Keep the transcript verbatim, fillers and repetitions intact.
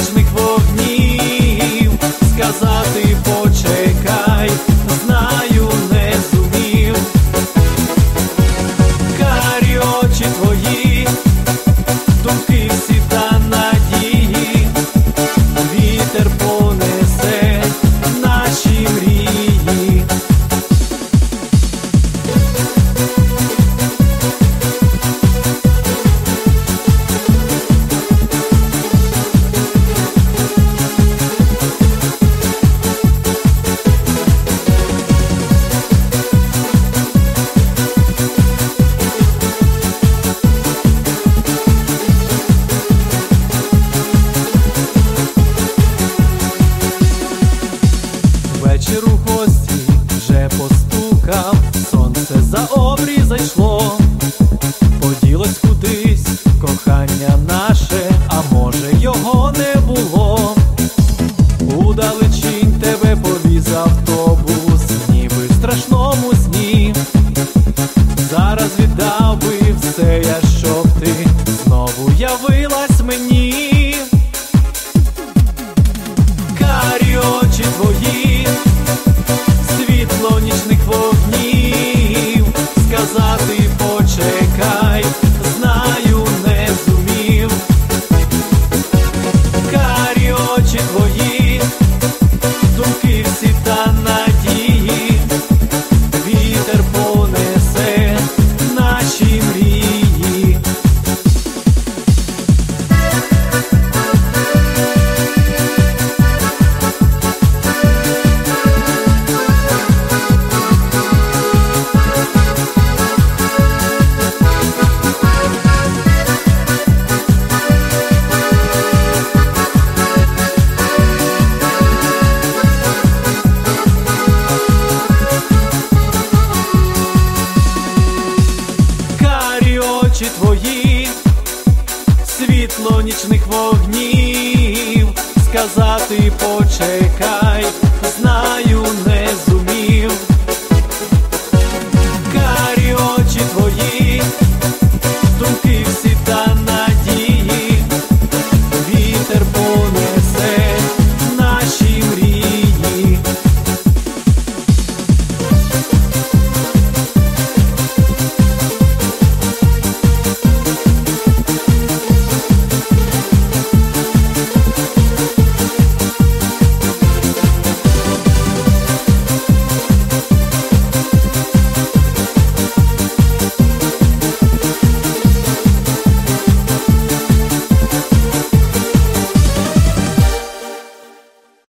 нічних вогнів, сказати почекай, знаю, не зумів. Карі очі твої, думки всі та надії, вітер понесе наші мрії. Вечір у гості вже постукав, сонце за обрій зайшло, поділось кудись кохання наше, а може його не було. Удалечінь тебе повіз автобус, ніби в страшному сні. Зараз віддав би все я, щоб ти знову явилась мені. Карі очі твої, світло нічних вогнів, сказати почекай, знаю, не зумів. Карі очі твої, думки всі та надії, вітер понесе наші мрії. Очі твої, світло нічних вогнів, сказати почекай.